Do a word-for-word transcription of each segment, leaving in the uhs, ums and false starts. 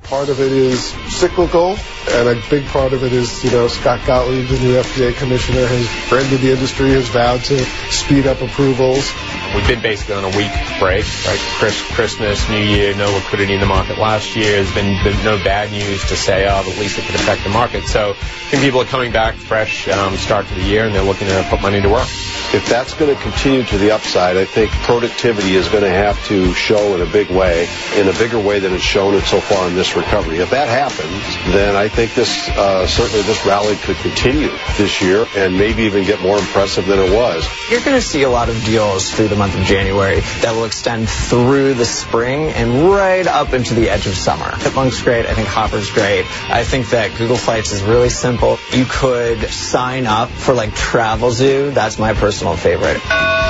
Part of it is cyclical, and a big part of it is, you know, Scott Gottlieb, the new F D A commissioner, has friended the industry, has vowed to speed up approvals. We've been basically on a week break, right? Chris, Christmas, New Year, no liquidity in the market last year. There's been, been no bad news to say, oh, but at least it could affect the market. So I think people are coming back fresh um, start to the year, and they're looking to put money to work. If that's going to continue to the upside, I think productivity is going to have to show in a big way, in a bigger way than it's shown it so far in this recovery. If that happens, then I think this uh, certainly this rally could continue this year and maybe even get more impressive than it was. You're going to see a lot of deals through the month of January that will extend through the spring and right up into the edge of summer. Hipmunk's great. I think Hopper's great. I think that Google Flights is really simple. You could sign up for like Travelzoo. That's my personal favorite.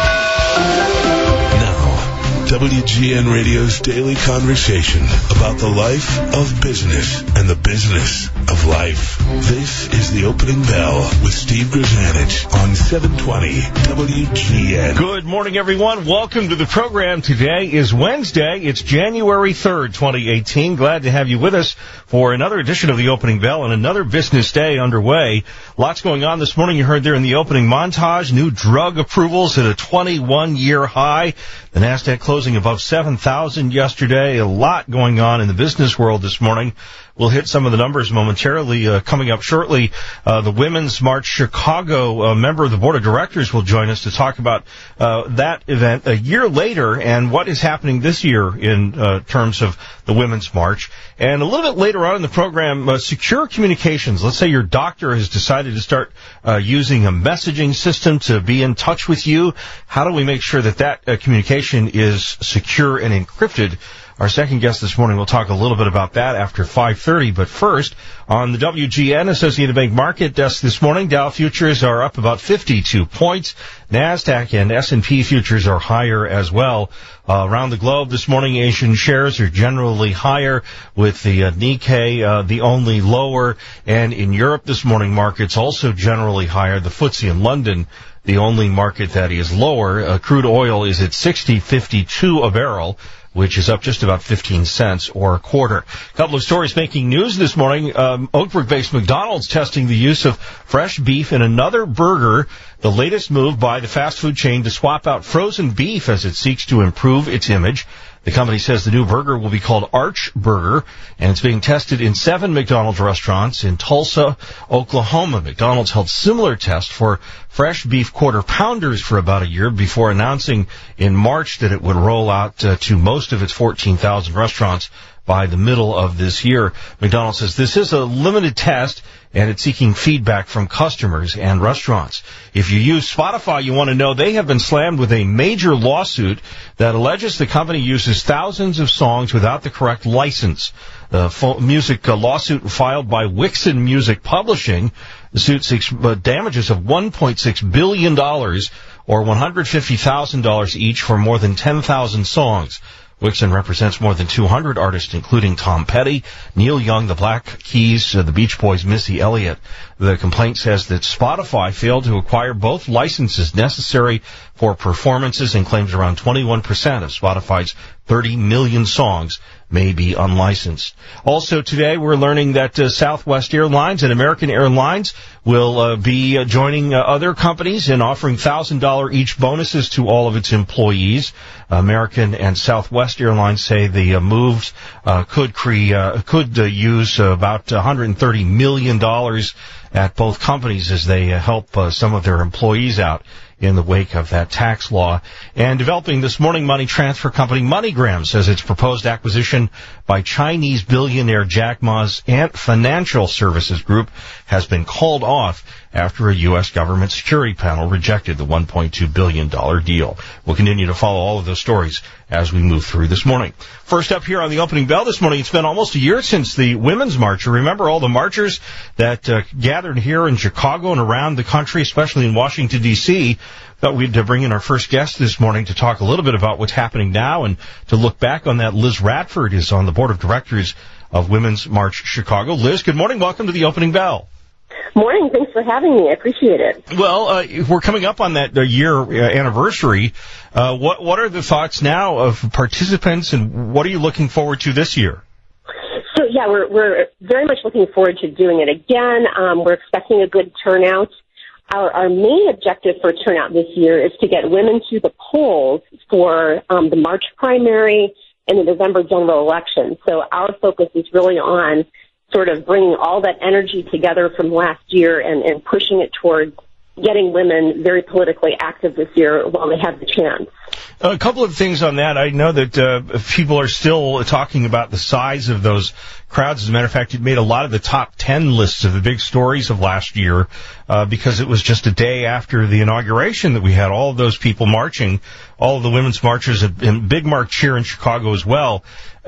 W G N Radio's daily conversation about the life of business and the business of life. This is The Opening Bell with Steve Grzanich on seven twenty W G N. Good morning, everyone. Welcome to the program. Today is Wednesday. It's January third, twenty eighteen. Glad to have you with us for another edition of The Opening Bell and another business day underway. Lots going on this morning. You heard there in the opening montage, new drug approvals at a twenty-one year high. The NASDAQ closing above seven thousand yesterday. A lot going on in the business world this morning. We'll hit some of the numbers momentarily. Uh, coming up shortly, uh, the Women's March Chicago uh, member of the board of directors will join us to talk about uh, that event a year later and what is happening this year in uh, terms of the Women's March. And a little bit later on in the program, uh, secure communications. Let's say your doctor has decided to start uh, using a messaging system to be in touch with you. How do we make sure that that uh, communication is secure and encrypted? Our second guest this morning will talk a little bit about that after five thirty. But first, on the W G N Associated Bank Market Desk this morning, Dow futures are up about fifty-two points. NASDAQ and S and P futures are higher as well. Uh, around the globe this morning, Asian shares are generally higher, with the uh, Nikkei uh, the only lower. And in Europe this morning, markets also generally higher. The F T S E in London, the only market that is lower. Uh, crude oil is at sixty fifty-two a barrel, which is up just about fifteen cents or a quarter. A couple of stories making news this morning. Um, Oak Brook-based McDonald's testing the use of fresh beef in another burger, the latest move by the fast food chain to swap out frozen beef as it seeks to improve its image. The company says the new burger will be called Arch Burger, and it's being tested in seven McDonald's restaurants in Tulsa, Oklahoma. McDonald's held similar tests for fresh beef quarter pounders for about a year before announcing in March that it would roll out uh, to most of its fourteen thousand restaurants by the middle of this year. McDonald's says this is a limited test, and it's seeking feedback from customers and restaurants. If you use Spotify, you want to know they have been slammed with a major lawsuit that alleges the company uses thousands of songs without the correct license. The fo- music uh, lawsuit filed by Wixon Music Publishing. The suit seeks uh, damages of one point six billion dollars or one hundred fifty thousand dollars each for more than ten thousand songs. Wixon represents more than two hundred artists, including Tom Petty, Neil Young, the Black Keys, uh, the Beach Boys, Missy Elliott. The complaint says that Spotify failed to acquire both licenses necessary for performances and claims around twenty-one percent of Spotify's thirty million songs may be unlicensed. Also today, we're learning that uh, Southwest Airlines and American Airlines will uh, be uh, joining uh, other companies in offering one thousand dollars each bonuses to all of its employees. American and Southwest Airlines say the uh, moves uh, could cre- uh, could uh, use uh, about one hundred thirty million dollars at both companies as they uh, help uh, some of their employees out in the wake of that tax law. And developing this morning, money transfer company MoneyGram says its proposed acquisition by Chinese billionaire Jack Ma's Ant Financial Services Group has been called off after a U S government security panel rejected the one point two billion dollars deal. We'll continue to follow all of those stories as we move through this morning. First up here on the opening bell this morning, it's been almost a year since the Women's March. You remember all the marchers that uh, gathered here in Chicago and around the country, especially in Washington, D C Thought we'd uh, bring in our first guest this morning to talk a little bit about what's happening now and to look back on that. Liz Radford is on the board of directors of Women's March Chicago. Liz, good morning. Welcome to the opening bell. Morning. Thanks for having me. I appreciate it. Well, uh, we're coming up on that uh, year uh, anniversary. Uh, what what are the thoughts now of participants, and what are you looking forward to this year? So, yeah, we're, we're very much looking forward to doing it again. Um, we're expecting a good turnout. Our, our main objective for turnout this year is to get women to the polls for um, the March primary and the November general election. So our focus is really on sort of bringing all that energy together from last year and, and pushing it towards getting women very politically active this year while they have the chance. A couple of things on that. I know that uh, people are still talking about the size of those crowds. As a matter of fact, it made a lot of the top ten lists of the big stories of last year uh, because it was just a day after the inauguration that we had all of those people marching, all of the women's marchers, and big march here in Chicago as well.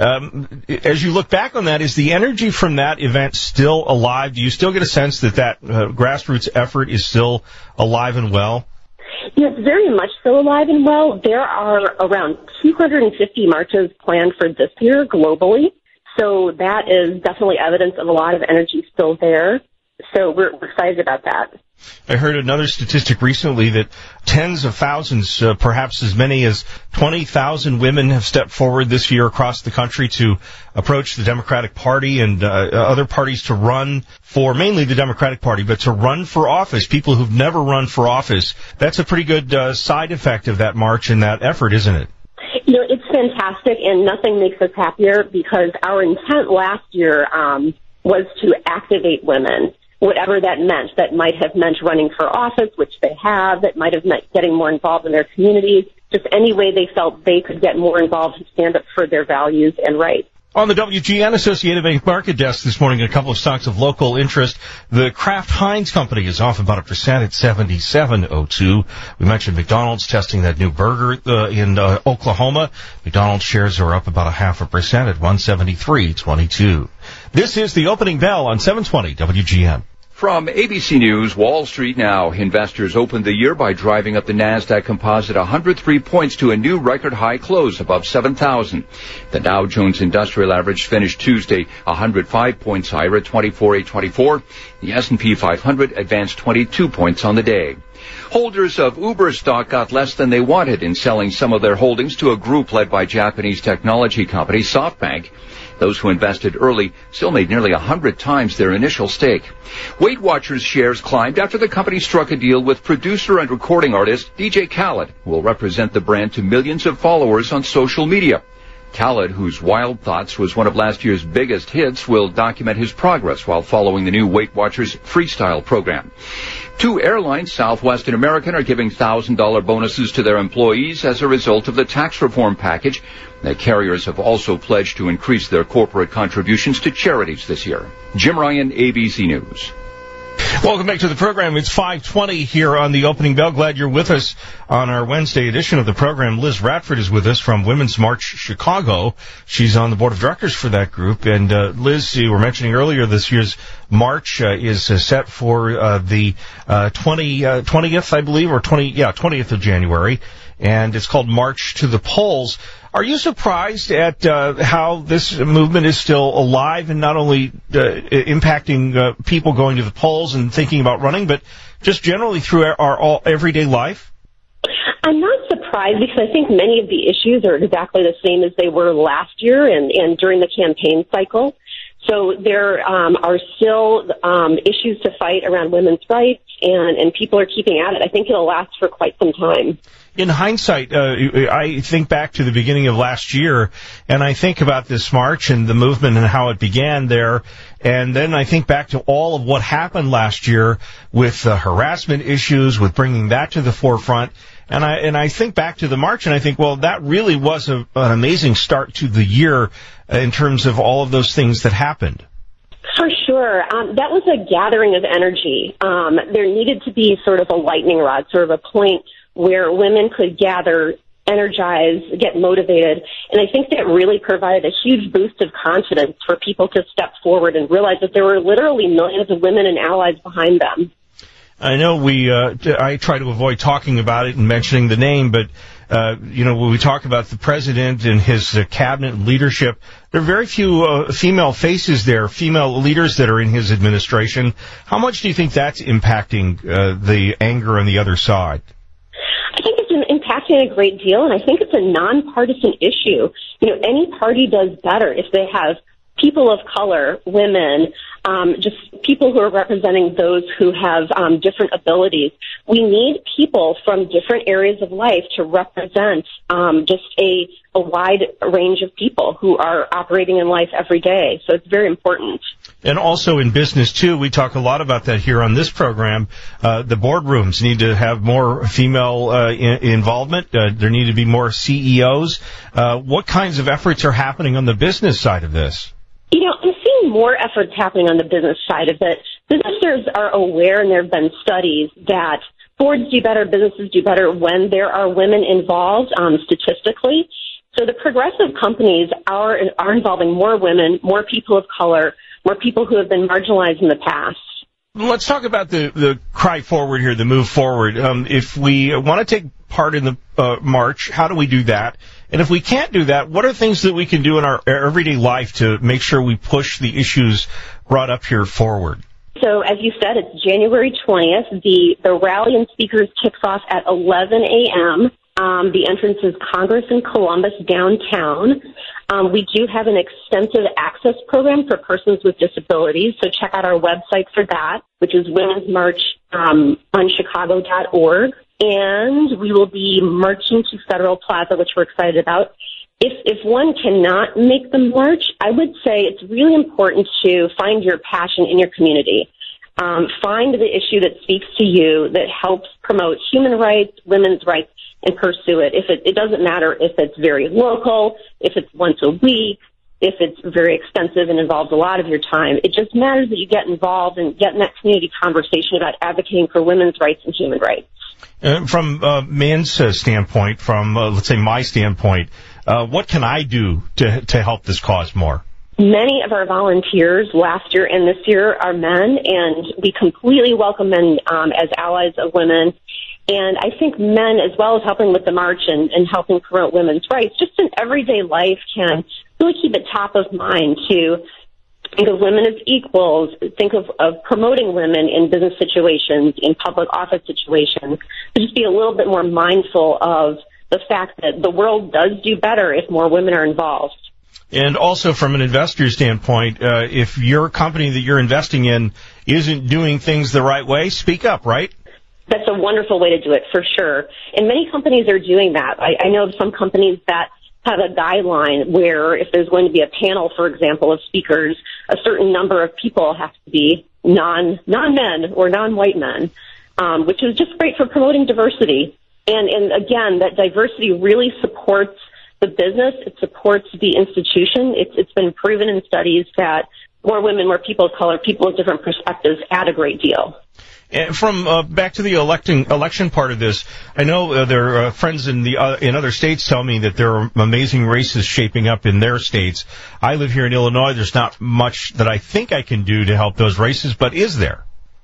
Um, as you look back on that, is the energy from that event still alive? Do you still get a sense that that uh, grassroots effort is still alive and well? Yes, very much so alive and well. There are around two hundred fifty marches planned for this year globally. So that is definitely evidence of a lot of energy still there. So we're excited about that. I heard another statistic recently that tens of thousands, uh, perhaps as many as twenty thousand women have stepped forward this year across the country to approach the Democratic Party and uh, other parties to run for, mainly the Democratic Party, but to run for office, people who've never run for office. That's a pretty good uh, side effect of that march and that effort, isn't it? You know, it's fantastic, and nothing makes us happier because our intent last year um, was to activate women. Whatever that meant. That might have meant running for office, which they have. That might have meant getting more involved in their communities. Just any way they felt they could get more involved and stand up for their values and rights. On the W G N Associated Bank market desk this morning, a couple of stocks of local interest. The Kraft Heinz Company is off about a percent at seventy-seven oh two. We mentioned McDonald's testing that new burger uh, in uh, Oklahoma. McDonald's shares are up about a half a percent at one seventy-three twenty-two. This is the opening bell on seven twenty W G N. From A B C News, Wall Street now. Investors opened the year by driving up the NASDAQ Composite one hundred three points to a new record high close above seven thousand. The Dow Jones Industrial Average finished Tuesday one hundred five points higher at twenty-four eight twenty-four. The S and P five hundred advanced twenty-two points on the day. Holders of Uber stock got less than they wanted in selling some of their holdings to a group led by Japanese technology company SoftBank. Those who invested early still made nearly one hundred times their initial stake. Weight Watchers shares climbed after the company struck a deal with producer and recording artist D J Khaled, who will represent the brand to millions of followers on social media. Khaled, whose Wild Thoughts was one of last year's biggest hits, will document his progress while following the new Weight Watchers freestyle program. Two airlines, Southwest and American, are giving one thousand dollars bonuses to their employees as a result of the tax reform package. The carriers have also pledged to increase their corporate contributions to charities this year. Jim Ryan, A B C News. Welcome back to the program. It's five twenty here on the opening bell. Glad you're with us on our Wednesday edition of the program. Liz Radford is with us from Women's March Chicago. She's on the board of directors for that group. And uh, Liz, you were mentioning earlier, this year's march uh, is uh, set for uh, the uh, twenty, uh, twentieth, I believe, or twenty, yeah, twentieth of January. And it's called March to the Polls. Are you surprised at uh, how this movement is still alive and not only uh, impacting uh, people going to the polls and thinking about running, but just generally through our, our all, everyday life? I'm not surprised because I think many of the issues are exactly the same as they were last year and, and during the campaign cycle. So there um, are still um, issues to fight around women's rights, and, and people are keeping at it. I think it'll last for quite some time. In hindsight, uh, I think back to the beginning of last year, and I think about this march and the movement and how it began there, and then I think back to all of what happened last year with uh, harassment issues, with bringing that to the forefront. And I and I think back to the march, and I think, well, that really was a, an amazing start to the year in terms of all of those things that happened. For sure. Um, that was a gathering of energy. Um, there needed to be sort of a lightning rod, sort of a point where women could gather, energize, get motivated. And I think that really provided a huge boost of confidence for people to step forward and realize that there were literally millions of women and allies behind them. I know we, uh, I try to avoid talking about it and mentioning the name, but, uh, you know, when we talk about the president and his uh, cabinet and leadership, there are very few uh, female faces there, female leaders that are in his administration. How much do you think that's impacting uh, the anger on the other side? I think it's impacting a great deal, and I think it's a nonpartisan issue. You know, any party does better if they have people of color, women, um, just people who are representing those who have um, different abilities. We need people from different areas of life to represent um, just a, a wide range of people who are operating in life every day. So it's very important. And also in business, too, we talk a lot about that here on this program. Uh, the boardrooms need to have more female uh, in- involvement. Uh, there need to be more C E Os. Uh, what kinds of efforts are happening on the business side of this? You know, I'm seeing more efforts happening on the business side of it. Businesses are aware, and there have been studies that boards do better, businesses do better when there are women involved, um, statistically. So the progressive companies are are involving more women, more people of color, more people who have been marginalized in the past. Let's talk about the, the cry forward here, the move forward. Um, if we want to take part in the uh, march, how do we do that? And if we can't do that, what are things that we can do in our everyday life to make sure we push the issues brought up here forward? So, as you said, it's January twentieth. The, the rally and speakers kicks off at eleven a.m. Um, the entrance is Congress in Columbus downtown. Um, we do have an extensive access program for persons with disabilities, so check out our website for that, which is women's march um, on chicago dot org. And we will be marching to Federal Plaza, which we're excited about. If if one cannot make the march, I would say it's really important to find your passion in your community. Um, find the issue that speaks to you, that helps promote human rights, women's rights, and pursue it. If it, it doesn't matter if it's very local, if it's once a week, if it's very expensive and involves a lot of your time. It just matters that you get involved and get in that community conversation about advocating for women's rights and human rights. Uh, from uh, man's uh, standpoint, from, uh, let's say, my standpoint, uh, what can I do to to help this cause more? Many of our volunteers last year and this year are men, and we completely welcome men um, as allies of women. And I think men, as well as helping with the march and, and helping promote women's rights, just in everyday life can really keep it top of mind to think of women as equals, think of, of promoting women in business situations, in public office situations, to just be a little bit more mindful of the fact that the world does do better if more women are involved. And also from an investor standpoint, uh, if your company that you're investing in isn't doing things the right way, speak up, right? That's a wonderful way to do it, for sure. And many companies are doing that. I, I know of some companies that have a guideline where if there's going to be a panel, for example, of speakers, a certain number of people have to be non, non-men or non-white men, um, which is just great for promoting diversity. And, and again, that diversity really supports the business. It supports the institution. It's, it's been proven in studies that more women, more people of color, people with different perspectives add a great deal. And from uh, back to the electing election part of this, I know uh, there are uh, friends in the uh, in other states tell me that there are amazing races shaping up in their states. I live here in Illinois. There's not much that I think I can do to help those races, but is there?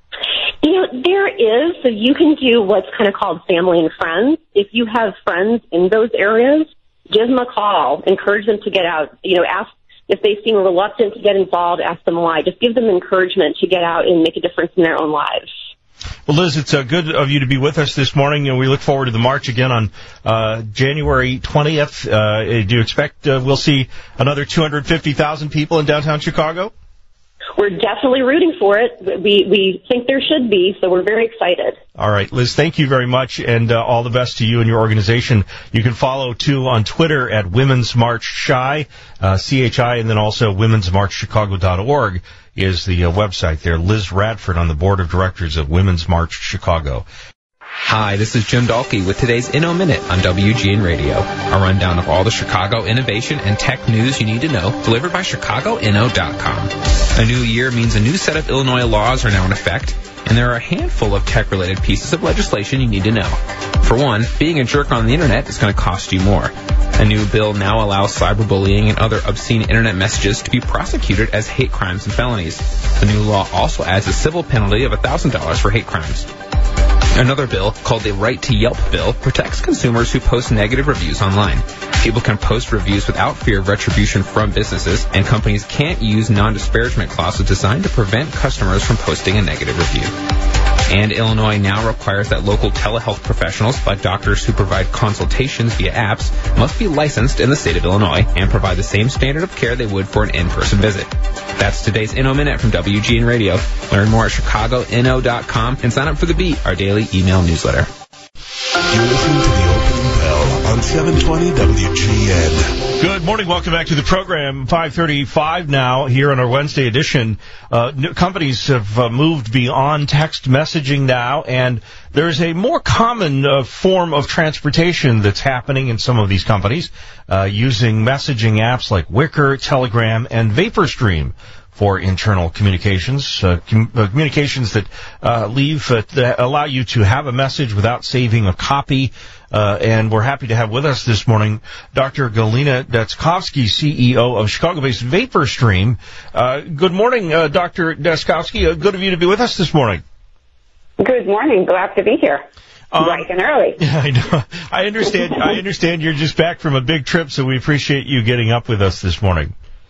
You know, there is. So you can do what's kind of called family and friends. If you have friends in those areas, give them a call. Encourage them to get out. You know, ask if they seem reluctant to get involved. Ask them why. Just give them encouragement to get out and make a difference in their own lives. Well, Liz, it's uh, good of you to be with us this morning, and we look forward to the march again on uh, January twentieth. Uh, do you expect uh, we'll see another two hundred fifty thousand people in downtown Chicago? We're definitely rooting for it. We we think there should be, so we're very excited. All right, Liz, thank you very much, and uh, all the best to you and your organization. You can follow, too, on Twitter at Women's March Chi, uh, C H I, and then also women's march chicago dot org is the uh, website there. Liz Radford on the board of directors of Women's March Chicago. Hi, this is Jim Dahlke with today's Inno Minute on W G N Radio, a rundown of all the Chicago innovation and tech news you need to know, delivered by chicago inno dot com. A new year means a new set of Illinois laws are now in effect, and there are a handful of tech-related pieces of legislation you need to know. For one, being a jerk on the internet is going to cost you more. A new bill now allows cyberbullying and other obscene internet messages to be prosecuted as hate crimes and felonies. The new law also adds a civil penalty of one thousand dollars for hate crimes. Another bill, called the Right to Yelp bill, protects consumers who post negative reviews online. People can post reviews without fear of retribution from businesses, and companies can't use non-disparagement clauses designed to prevent customers from posting a negative review. And Illinois now requires that local telehealth professionals, like doctors who provide consultations via apps, must be licensed in the state of Illinois and provide the same standard of care they would for an in-person visit. That's today's Inno Minute from W G N Radio. Learn more at chicago N O dot com and sign up for The Beat, our daily email newsletter. You're listening to the opening bell on seven twenty W G N. Good morning. Welcome back to the program. five thirty-five now here on our Wednesday edition. Uh, companies have uh, moved beyond text messaging now, and there's a more common uh, form of transportation that's happening in some of these companies uh, using messaging apps like Wickr, Telegram, and VaporStream for internal communications, uh, com- uh, communications that uh, leave, uh, that allow you to have a message without saving a copy. Uh, and we're happy to have with us this morning Doctor Galina Detskovsky, C E O of Chicago-based VaporStream. Uh, good morning, uh, Doctor Detskovsky. Uh, good of you to be with us this morning. Good morning. Glad to be here. Um, Bright and early. Yeah, I know. I understand. I understand you're just back from a big trip, so we appreciate you getting up with us this morning.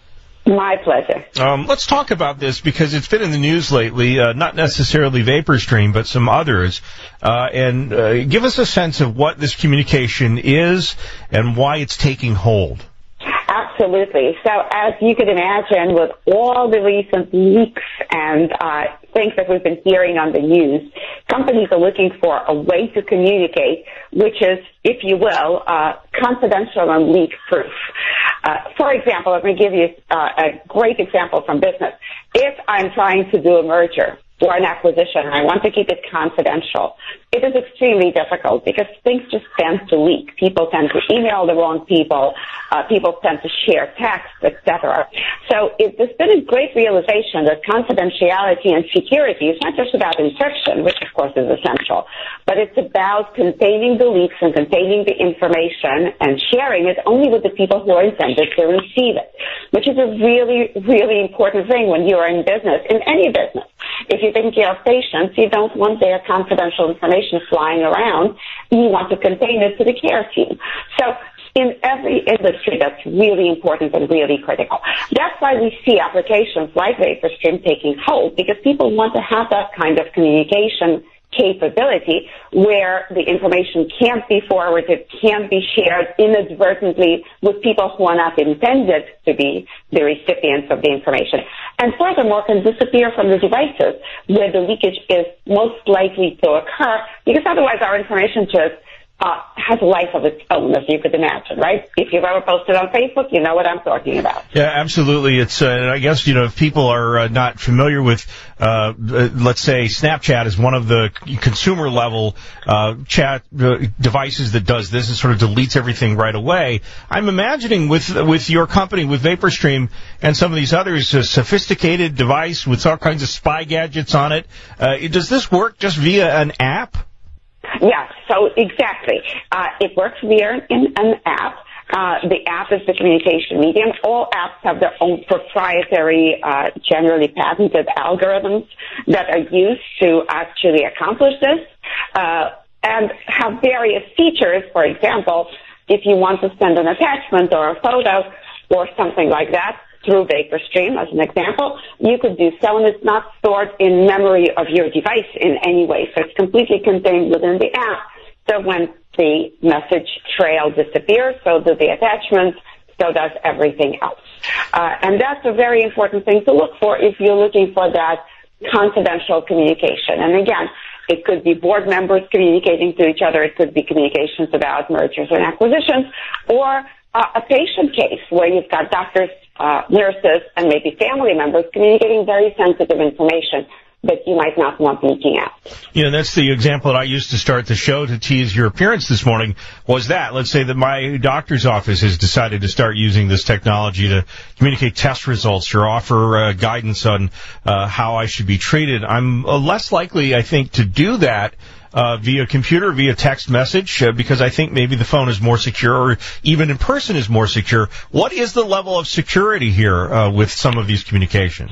My pleasure. Um, let's talk about this because it's been in the news lately, uh, not necessarily VaporStream, but some others. Uh, and uh, give us a sense of what this communication is and why it's taking hold. Absolutely. So as you could imagine, with all the recent leaks and uh, things that we've been hearing on the news, companies are looking for a way to communicate, which is, if you will, uh, confidential and leak-proof. Uh, for example, let me give you uh, a great example from business. If I'm trying to do a merger or an acquisition and I want to keep it confidential, it is extremely difficult because things just tend to leak. People tend to email the wrong people. Uh, people tend to share texts, et cetera. So it, there's been a great realization that confidentiality and security is not just about encryption, which of course is essential, but it's about containing the leaks and containing the information and sharing it only with the people who are intended to receive it, which is a really, really important thing when you are in business, in any business. If you're taking care of patients, you don't want their confidential information flying around. You want to contain it to the care team. So in every industry, that's really important and really critical. That's why we see applications like VaporStream taking hold, because people want to have that kind of communication capability where the information can't be forwarded, can't be shared inadvertently with people who are not intended to be the recipients of the information. And furthermore, can disappear from the devices where the leakage is most likely to occur, because otherwise our information just Uh, has a life of its own, as you could imagine, right? If you've ever posted on Facebook, you know what I'm talking about. Yeah, absolutely. It's, uh, I guess, you know, if people are uh, not familiar with, uh, uh, let's say Snapchat is one of the consumer level uh, chat uh, devices that does this. It sort of deletes everything right away. I'm imagining with with your company, with VaporStream and some of these others, a sophisticated device with all kinds of spy gadgets on it. Uh, does this work just via an app? Yeah, so exactly. Uh, it works via in an app. Uh, the app is the communication medium. All apps have their own proprietary, uh, generally patented algorithms that are used to actually accomplish this, uh, and have various features. For example, if you want to send an attachment or a photo or something like that through VaporStream, as an example, you could do so, and it's not stored in memory of your device in any way. So it's completely contained within the app. So when the message trail disappears, so do the attachments, so does everything else. Uh, and that's a very important thing to look for if you're looking for that confidential communication. And again, it could be board members communicating to each other. It could be communications about mergers and acquisitions, or uh, a patient case where you've got doctors, uh, nurses, and maybe family members communicating very sensitive information that you might not want leaking out. You know, that's the example that I used to start the show to tease your appearance this morning, was that. Let's say that my doctor's office has decided to start using this technology to communicate test results or offer uh, guidance on uh, how I should be treated. I'm uh, less likely, I think, to do that Uh, via computer, via text message, uh, because I think maybe the phone is more secure, or even in person is more secure. What is the level of security here uh, with some of these communications?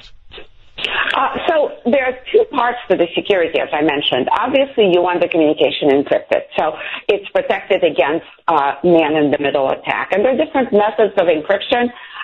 Uh, so there are two parts to the security, as I mentioned. Obviously, you want the communication encrypted, so it's protected against uh, man-in-the-middle attack. And there are different methods of encryption.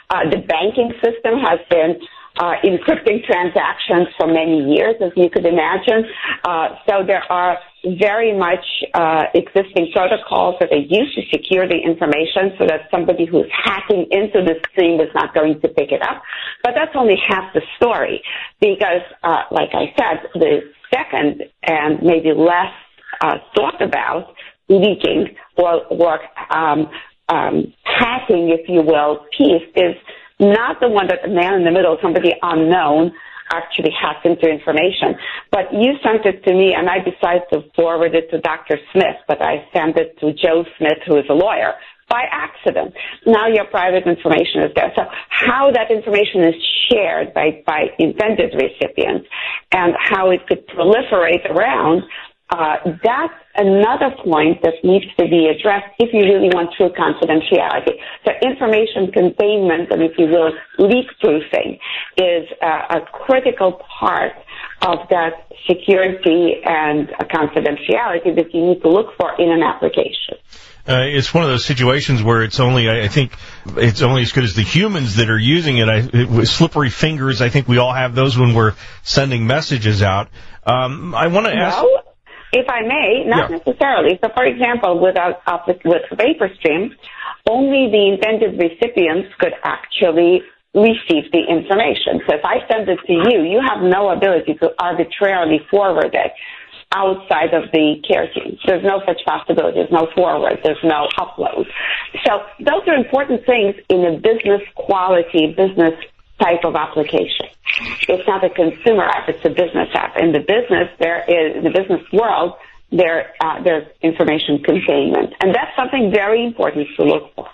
Uh, the banking system has been uh, encrypting transactions for many years, as you could imagine. Uh, so there are very much uh, existing protocols that are used to secure the information so that somebody who's hacking into the stream is not going to pick it up. But that's only half the story because, uh, like I said, the second and maybe less uh, thought about leaking or, or um, um, hacking, if you will, piece is not the one that the man in the middle, somebody unknown, actually hacked into information. But you sent it to me, and I decided to forward it to Doctor Smith, but I sent it to Joe Smith, who is a lawyer, by accident. Now your private information is there. So how that information is shared by, by intended recipients and how it could proliferate around, uh, that's another point that needs to be addressed if you really want true confidentiality. So information containment and, if you will, leak proofing is uh, a critical part of that security and uh, confidentiality that you need to look for in an application. Uh, it's one of those situations where it's only, I think, it's only as good as the humans that are using it. I, it with slippery fingers, I think we all have those when we're sending messages out. Um, I want to ask... No, if I may, not yeah. necessarily. So, for example, with, uh, with VaporStream, only the intended recipients could actually receive the information. So if I send it to you, you have no ability to arbitrarily forward it outside of the care team. There's no such possibility. There's no forward. There's no upload. So those are important things in a business quality, business type of application. It's not a consumer app. It's a business app. In the business, there is, in the business world, there, uh, there's information containment. And that's something very important to look for.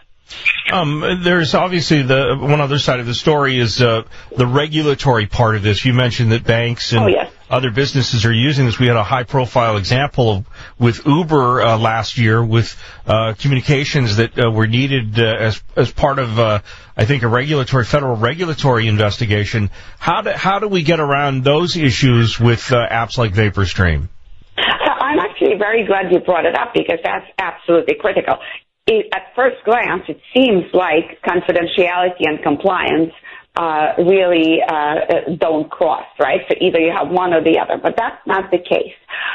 Um, there's obviously the one other side of the story is uh, the regulatory part of this. You mentioned that banks and oh, yes. other businesses are using this. We had a high-profile example of, with Uber uh, last year with uh, communications that uh, were needed uh, as as part of, uh, I think, a regulatory federal regulatory investigation. How do how do we get around those issues with uh, apps like VaporStream? So I'm actually very glad you brought it up because that's absolutely critical. It, at first glance, it seems like confidentiality and compliance uh, really uh, don't cross, right? So either you have one or the other, but that's not the case.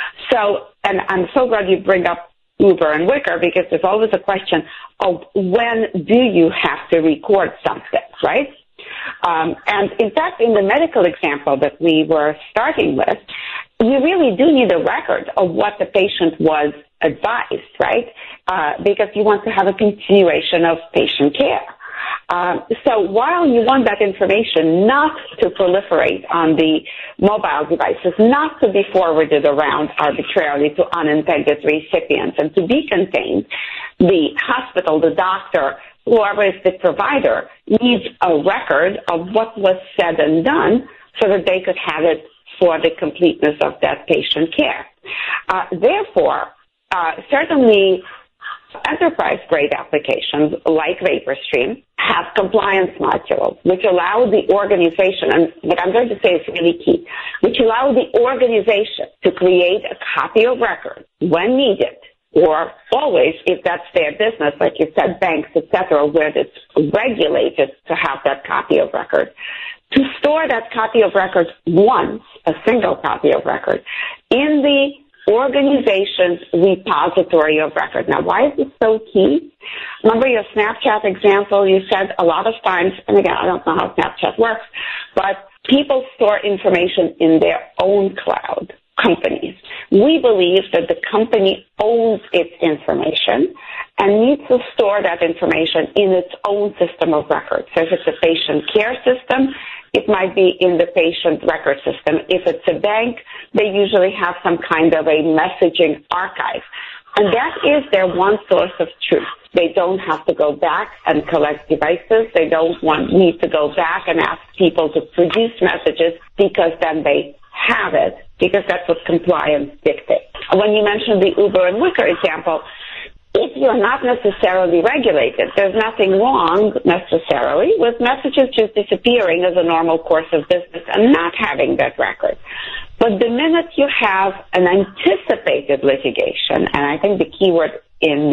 So, and I'm so glad you bring up Uber and Wickr because there's always a question of when do you have to record something, right? Um, and in fact, in the medical example that we were starting with, you really do need a record of what the patient was advised, right? Uh, because you want to have a continuation of patient care. Um, so while you want that information not to proliferate on the mobile devices, not to be forwarded around arbitrarily to unintended recipients and to be contained, the hospital, the doctor, whoever is the provider needs a record of what was said and done so that they could have it for the completeness of that patient care. Uh, therefore, uh, certainly enterprise-grade applications like VaporStream have compliance modules which allow the organization, and what I'm going to say is really key, which allow the organization to create a copy of record when needed, or always, if that's their business, like you said, banks, et cetera, where it's regulated to have that copy of record, to store that copy of record once, a single copy of record, in the organization's repository of record. Now, why is this so key? Remember your Snapchat example? You said a lot of times, and again, I don't know how Snapchat works, but people store information in their own cloud, companies. We believe that the company owns its information and needs to store that information in its own system of record. So if it's a patient care system, it might be in the patient record system. If it's a bank, they usually have some kind of a messaging archive. And that is their one source of truth. They don't have to go back and collect devices. They don't want need to go back and ask people to produce messages because then they have it, because that's what compliance dictates. When you mentioned the Uber and Wickr example, if you're not necessarily regulated, there's nothing wrong necessarily with messages just disappearing as a normal course of business and not having that record. But the minute you have an anticipated litigation, and I think the key word in the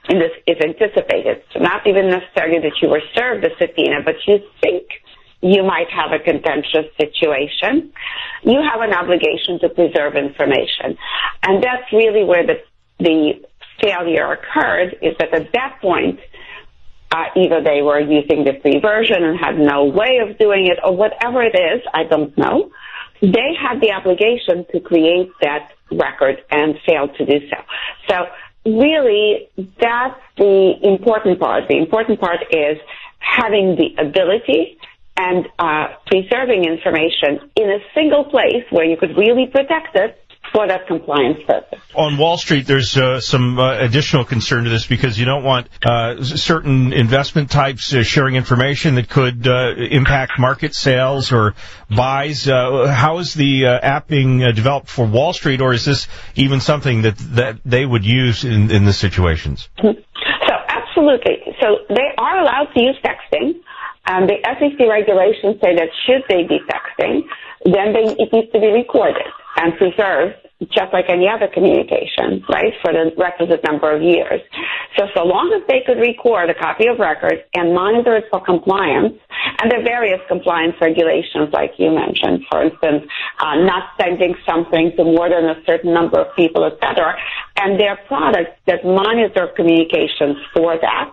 in this is anticipated. So not even necessarily that you were served a subpoena, but you think you might have a contentious situation, you have an obligation to preserve information. And that's really where the, the failure occurred, is that at that point, uh, either they were using the free version and had no way of doing it, or whatever it is, I don't know. They had the obligation to create that record and failed to do so. So really, that's the important part. The important part is having the ability and uh, preserving information in a single place where you could really protect it for that compliance purpose. On Wall Street, there's uh, some uh, additional concern to this because you don't want uh, certain investment types uh, sharing information that could uh, impact market sales or buys. Uh, how is the uh, app being uh, developed for Wall Street, or is this even something that, that they would use in, in the situations? So absolutely. So they are allowed to use texting. Um, the S E C regulations say that should they be texting, then they, it needs to be recorded and preserved just like any other communication, right, for the requisite number of years. So so long as they could record a copy of records and monitor it for compliance, and there are various compliance regulations like you mentioned, for instance, uh, not sending something to more than a certain number of people, et cetera, and there are products that monitor communications for that.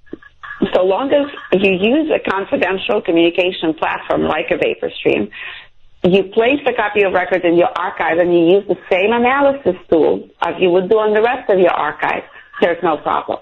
So long as you use a confidential communication platform like a VaporStream, you place a copy of records in your archive and you use the same analysis tool as you would do on the rest of your archive, there's no problem.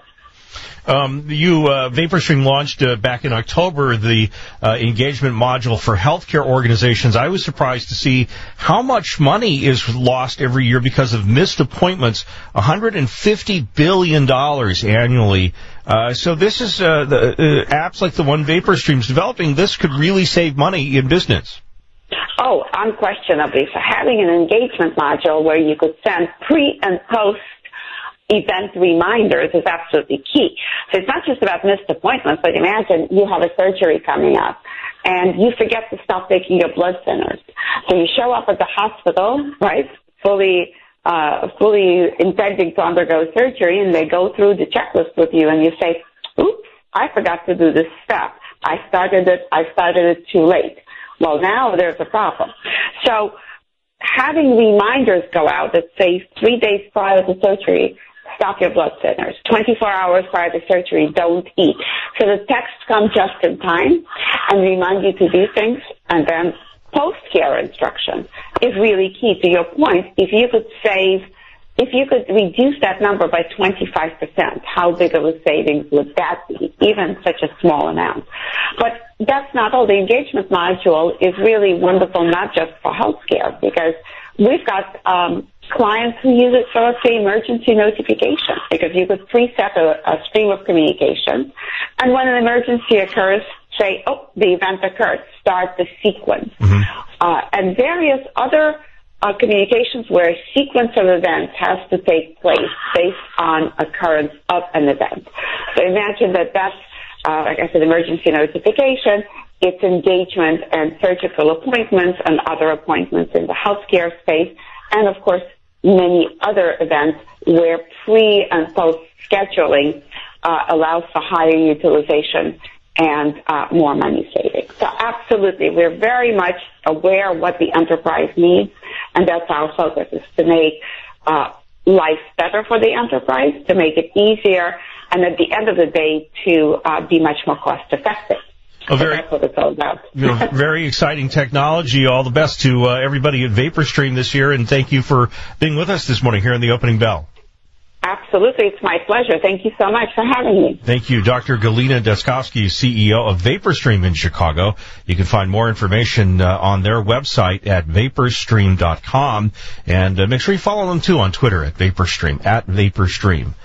Um, you, uh, VaporStream launched uh, back in October the uh, engagement module for healthcare organizations. I was surprised to see how much money is lost every year because of missed appointments, one hundred fifty billion dollars annually. Uh, so this is uh, the uh, apps like the one VaporStream's developing. This could really save money in business. Oh, unquestionably. So having an engagement module where you could send pre and post event reminders is absolutely key. So it's not just about missed appointments, but imagine you have a surgery coming up and you forget to stop taking your blood thinners. So you show up at the hospital, right, fully uh, fully intending to undergo surgery, and they go through the checklist with you, and you say, oops, I forgot to do this step. I started it, I started it too late. Well, now there's a problem. So having reminders go out that say three days prior to surgery, stop your blood thinners. twenty-four hours prior to surgery, don't eat. So the texts come just in time and remind you to do things. And then post-care instruction is really key. To your point, if you could save, if you could reduce that number by twenty-five percent, how big of a savings would that be, even such a small amount? But that's not all. The engagement module is really wonderful, not just for healthcare, because we've got um, clients who use it for, say, emergency notification, because you could preset a, a stream of communication, and when an emergency occurs, say, oh, the event occurred, start the sequence. Mm-hmm. Uh, and various other uh, communications where a sequence of events has to take place based on occurrence of an event. So imagine that that's, uh, like I said, emergency notification, it's engagement and surgical appointments and other appointments in the healthcare space, and of course, many other events where pre and post scheduling uh, allows for higher utilization and uh, more money saving. So absolutely, we're very much aware of what the enterprise needs, and that's our focus, is to make uh, life better for the enterprise, to make it easier, and at the end of the day, to uh, be much more cost effective. Oh, very, so that's what it's all about. You know, very exciting technology. All the best to uh, everybody at VaporStream this year, and thank you for being with us this morning here in the opening bell. Absolutely. It's my pleasure. Thank you so much for having me. Thank you. Doctor Galina Deskovsky, C E O of VaporStream in Chicago. You can find more information uh, on their website at vaporstream dot com. And uh, make sure you follow them, too, on Twitter at VaporStream, at VaporStream.